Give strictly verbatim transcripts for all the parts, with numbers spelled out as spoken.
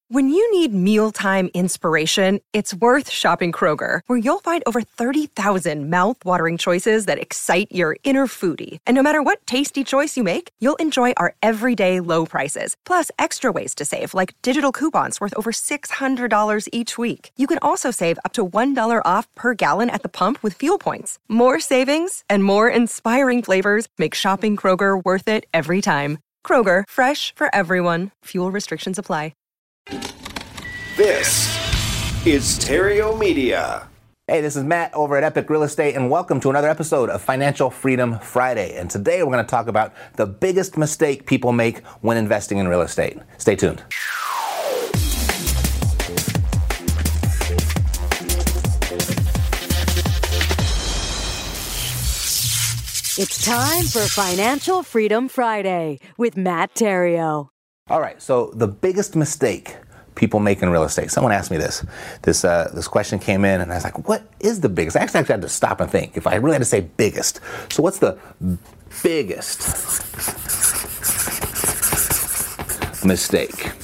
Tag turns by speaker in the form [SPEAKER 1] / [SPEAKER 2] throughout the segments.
[SPEAKER 1] When you need mealtime inspiration, it's worth shopping Kroger, where you'll find over thirty thousand mouth-watering choices that excite your inner foodie. And no matter what tasty choice you make, you'll enjoy our everyday low prices, plus extra ways to save, like digital coupons worth over six hundred dollars each week. You can also save up to one dollar off per gallon at the pump with fuel points. More savings and more inspiring flavors make shopping Kroger worth it every time. Kroger, fresh for everyone. Fuel restrictions apply.
[SPEAKER 2] This is Stereo Media.
[SPEAKER 3] Hey, this is Matt over at Epic Real Estate, and welcome to another episode of Financial Freedom Friday. And today we're going to talk about the biggest mistake people make when investing in real estate. Stay tuned.
[SPEAKER 4] It's time for Financial Freedom Friday with Matt Theriault.
[SPEAKER 3] All right, so the biggest mistake people make in real estate. Someone asked me this. This uh, this question came in, and I was like, what is the biggest? I actually had to stop and think if I really had to say biggest. So what's the biggest mistake?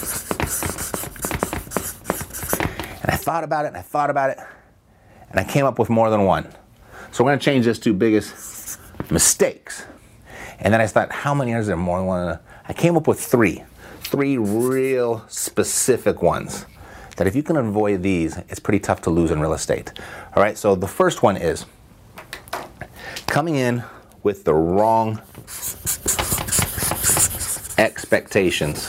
[SPEAKER 3] And I thought about it, and I thought about it, and I came up with more than one. So we're going to change this to biggest mistakes. And then I thought, how many is there more than one? I came up with three. Three real specific ones that if you can avoid these, it's pretty tough to lose in real estate. All right, so the first one is coming in with the wrong expectations.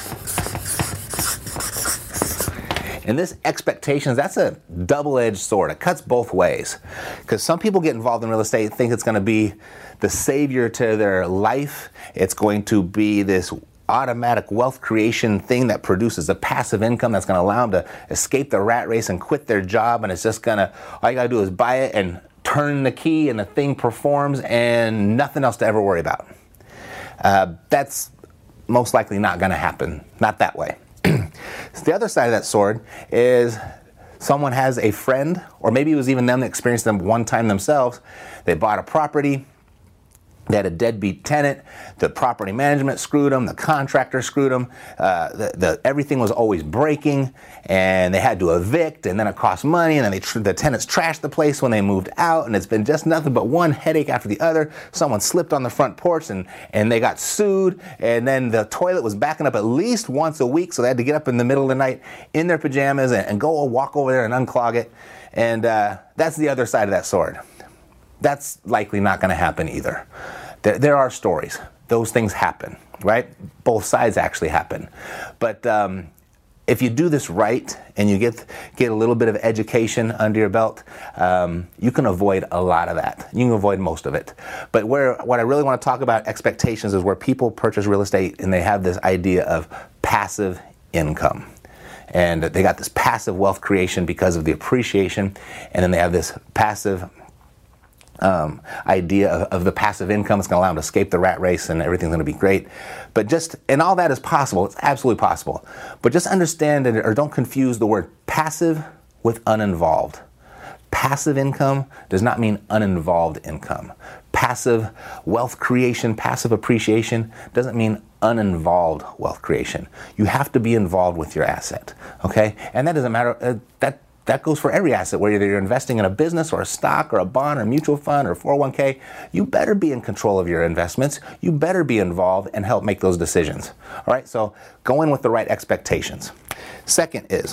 [SPEAKER 3] And this expectations, that's a double-edged sword. It cuts both ways. Because some people get involved in real estate, think it's going to be the savior to their life. It's going to be this automatic wealth creation thing that produces a passive income that's going to allow them to escape the rat race and quit their job. And it's just going to, all you got to do is buy it and turn the key and the thing performs and nothing else to ever worry about. Uh, that's most likely not going to happen. Not that way. So the other side of that sword is someone has a friend, or maybe it was even them that experienced them one time themselves. They bought a property. They had a deadbeat tenant. The property management screwed them. The contractor screwed them. Uh, the, the, everything was always breaking, and they had to evict, and then it cost money, and then they tr- the tenants trashed the place when they moved out, and it's been just nothing but one headache after the other. Someone slipped on the front porch, and, and they got sued, and then the toilet was backing up at least once a week, so they had to get up in the middle of the night in their pajamas and, and go walk over there and unclog it. And uh, that's the other side of that sword. That's likely not going to happen either. There, there are stories. Those things happen, right? Both sides actually happen. But um, if you do this right and you get get a little bit of education under your belt, um, you can avoid a lot of that. You can avoid most of it. But where what I really want to talk about expectations is where people purchase real estate and they have this idea of passive income. And they got this passive wealth creation because of the appreciation, and then they have this passive Um, idea of, of the passive income. It's going to allow them to escape the rat race and everything's going to be great. But just, and all that is possible. It's absolutely possible. But just understand it, or don't confuse the word passive with uninvolved. Passive income does not mean uninvolved income. Passive wealth creation, passive appreciation doesn't mean uninvolved wealth creation. You have to be involved with your asset, okay? And that doesn't matter, uh, that That goes for every asset, whether you're investing in a business or a stock or a bond or a mutual fund or four oh one k. You better be in control of your investments. You better be involved and help make those decisions. All right, so go in with the right expectations. Second is,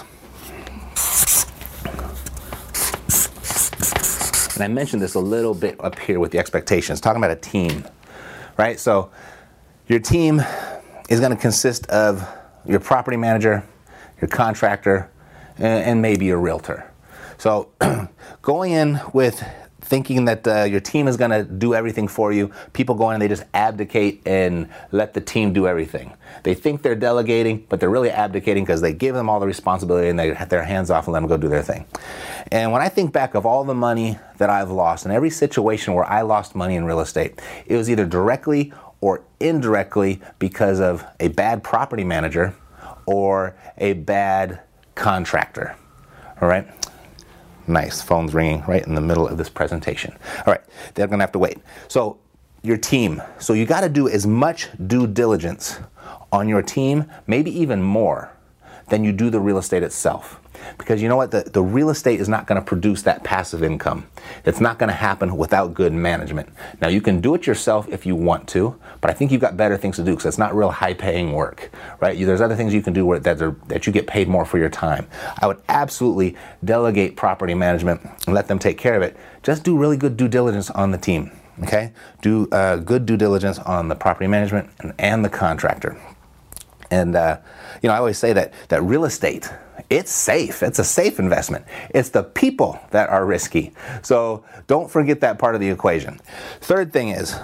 [SPEAKER 3] and I mentioned this a little bit up here with the expectations, talking about a team, right? So your team is going to consist of your property manager, your contractor, and maybe a realtor. So going in with thinking that uh, your team is going to do everything for you, people go in and they just abdicate and let the team do everything. They think they're delegating, but they're really abdicating because they give them all the responsibility and they have their hands off and let them go do their thing. And when I think back of all the money that I've lost, in every situation where I lost money in real estate, it was either directly or indirectly because of a bad property manager or a bad contractor. All right. Nice. Phone's ringing right in the middle of this presentation. All right. They're going to have to wait. So your team. So you got to do as much due diligence on your team, maybe even more, than you do the real estate itself. Because you know what? The, the real estate is not going to produce that passive income. It's not going to happen without good management. Now, you can do it yourself if you want to, but I think you've got better things to do because it's not real high-paying work, right? There's other things you can do where that, are, that you get paid more for your time. I would absolutely delegate property management and let them take care of it. Just do really good due diligence on the team, okay? Do uh, good due diligence on the property management and, and the contractor. And, uh, you know, I always say that that real estate, it's safe. It's a safe investment. It's the people that are risky. So don't forget that part of the equation. Third thing is,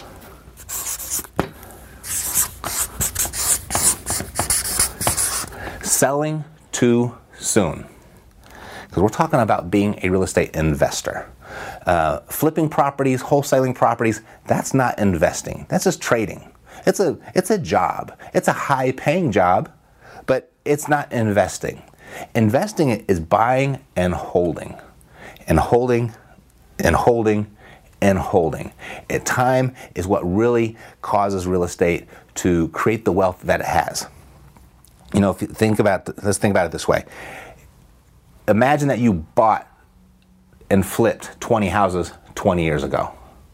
[SPEAKER 3] selling too soon. Because we're talking about being a real estate investor. Uh, flipping properties, wholesaling properties, that's not investing. That's just trading. It's a it's a job. It's a high-paying job, but it's not investing. Investing is buying and holding, and holding, and holding, and holding. And time is what really causes real estate to create the wealth that it has. You know, if you think about, let's think about it this way. Imagine that you bought and flipped twenty houses twenty years ago.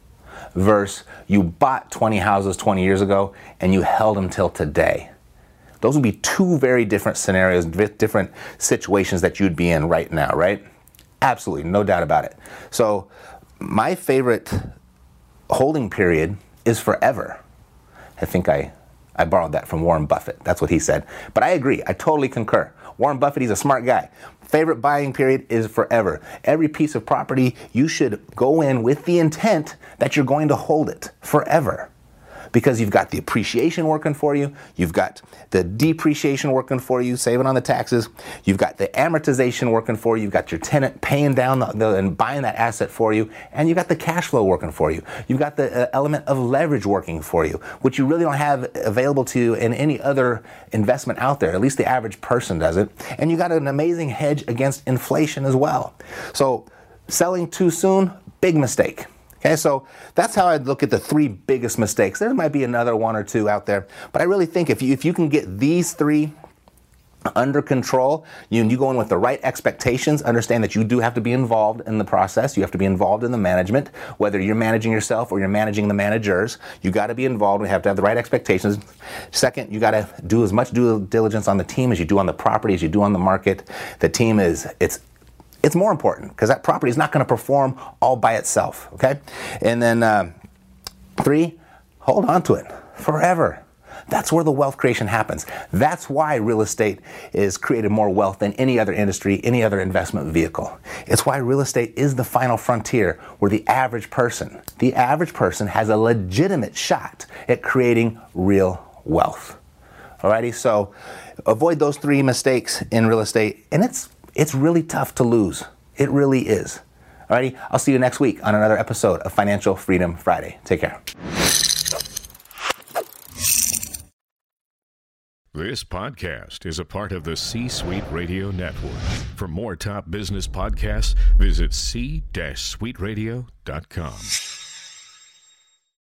[SPEAKER 3] Versus you bought twenty houses twenty years ago and you held them till today. Those would be two very different scenarios, different situations that you'd be in right now, right? Absolutely, no doubt about it. So my favorite holding period is forever. I think I, I borrowed that from Warren Buffett. That's what he said. But I agree. I totally concur. Warren Buffett, he's a smart guy. Favorite buying period is forever. Every piece of property, you should go in with the intent that you're going to hold it forever. Because you've got the appreciation working for you, you've got the depreciation working for you, saving on the taxes, you've got the amortization working for you, you've got your tenant paying down the, the, and buying that asset for you, and you've got the cash flow working for you. You've got the uh, element of leverage working for you, which you really don't have available to you in any other investment out there. At least the average person doesn't. And you got an amazing hedge against inflation as well. So selling too soon, big mistake. Okay, so that's how I'd look at the three biggest mistakes. There might be another one or two out there, but I really think if you if you can get these three under control, you you go in with the right expectations, understand that you do have to be involved in the process, you have to be involved in the management, whether you're managing yourself or you're managing the managers, you got to be involved, we have to have the right expectations. Second, you got to do as much due diligence on the team as you do on the property, as you do on the market. The team is, it's It's more important because that property is not going to perform all by itself, okay? And then uh, three, hold on to it forever. That's where the wealth creation happens. That's why real estate is created more wealth than any other industry, any other investment vehicle. It's why real estate is the final frontier where the average person, the average person has a legitimate shot at creating real wealth. Alrighty, so avoid those three mistakes in real estate, and it's It's really tough to lose. It really is. Alrighty, I'll see you next week on another episode of Financial Freedom Friday. Take care.
[SPEAKER 5] This podcast is a part of the C-Suite Radio Network. For more top business podcasts, visit c suite radio dot com.